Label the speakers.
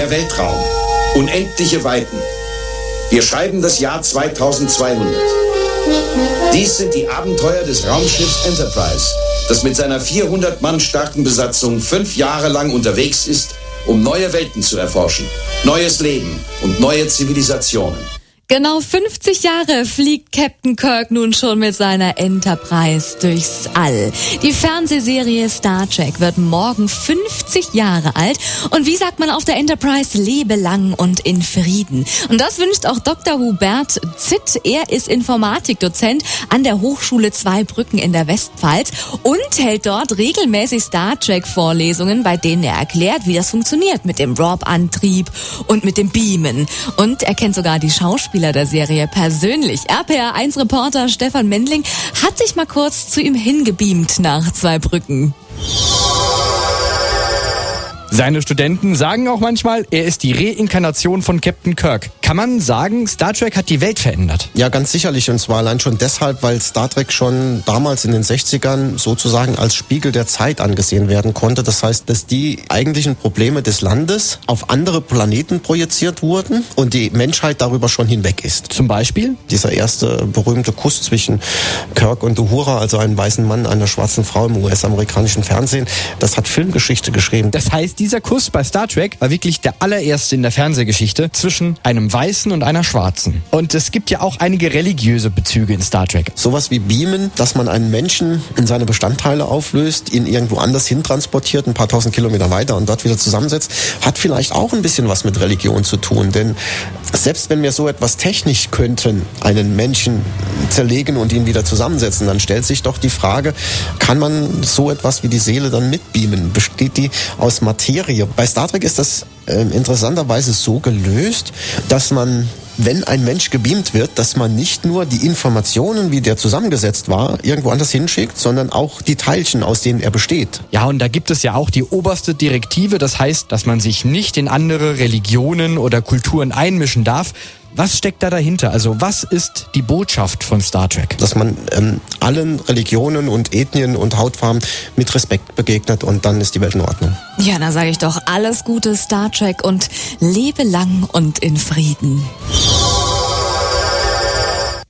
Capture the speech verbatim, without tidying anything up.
Speaker 1: Der Weltraum. Unendliche Weiten. Wir schreiben das Jahr zweitausendzweihundert. Dies sind die Abenteuer des Raumschiffs Enterprise, das mit seiner vierhundert Mann starken Besatzung fünf Jahre lang unterwegs ist, um neue Welten zu erforschen, neues Leben und neue Zivilisationen.
Speaker 2: Genau fünfzig Jahre fliegt Captain Kirk nun schon mit seiner Enterprise durchs All. Die Fernsehserie Star Trek wird morgen fünfzig Jahre alt. Und wie sagt man auf der Enterprise? Lebe lang und in Frieden. Und das wünscht auch Doktor Hubert Zitt. Er ist Informatikdozent an der Hochschule Zweibrücken in der Westpfalz und hält dort regelmäßig Star Trek Vorlesungen, bei denen er erklärt, wie das funktioniert mit dem Warp-Antrieb und mit dem Beamen. Und er kennt sogar die Schauspieler der Serie persönlich. R P R eins Reporter Stefan Mendling hat sich mal kurz zu ihm hingebeamt nach Zweibrücken.
Speaker 3: Seine Studenten sagen auch manchmal, er ist die Reinkarnation von Captain Kirk. Kann man sagen, Star Trek hat die Welt verändert?
Speaker 4: Ja, ganz sicherlich. Und zwar allein schon deshalb, weil Star Trek schon damals in den sechzigern sozusagen als Spiegel der Zeit angesehen werden konnte. Das heißt, dass die eigentlichen Probleme des Landes auf andere Planeten projiziert wurden und die Menschheit darüber schon hinweg ist.
Speaker 3: Zum Beispiel?
Speaker 4: Dieser erste berühmte Kuss zwischen Kirk und Uhura, also einem weißen Mann, einer schwarzen Frau im U S-amerikanischen Fernsehen, das hat Filmgeschichte geschrieben.
Speaker 3: Das heißt, dieser Kuss bei Star Trek war wirklich der allererste in der Fernsehgeschichte zwischen einem Weißen und einer Schwarzen. Und es gibt ja auch einige religiöse Bezüge in Star Trek.
Speaker 4: Sowas wie Beamen, dass man einen Menschen in seine Bestandteile auflöst, ihn irgendwo anders hintransportiert, ein paar tausend Kilometer weiter und dort wieder zusammensetzt, hat vielleicht auch ein bisschen was mit Religion zu tun. Denn selbst wenn wir so etwas technisch könnten, einen Menschen zerlegen und ihn wieder zusammensetzen, dann stellt sich doch die Frage, kann man so etwas wie die Seele dann mitbeamen? Besteht die aus Materie? Bei Star Trek ist das äh, interessanterweise so gelöst, dass man, wenn ein Mensch gebeamt wird, dass man nicht nur die Informationen, wie der zusammengesetzt war, irgendwo anders hinschickt, sondern auch die Teilchen, aus denen er besteht.
Speaker 3: Ja, und da gibt es ja auch die oberste Direktive, das heißt, dass man sich nicht in andere Religionen oder Kulturen einmischen darf. Was steckt da dahinter? Also was ist die Botschaft von Star Trek?
Speaker 4: Dass man ähm, allen Religionen und Ethnien und Hautfarben mit Respekt begegnet und dann ist die Welt in Ordnung.
Speaker 2: Ja, da sage ich doch alles Gute Star Trek und lebe lang und in Frieden.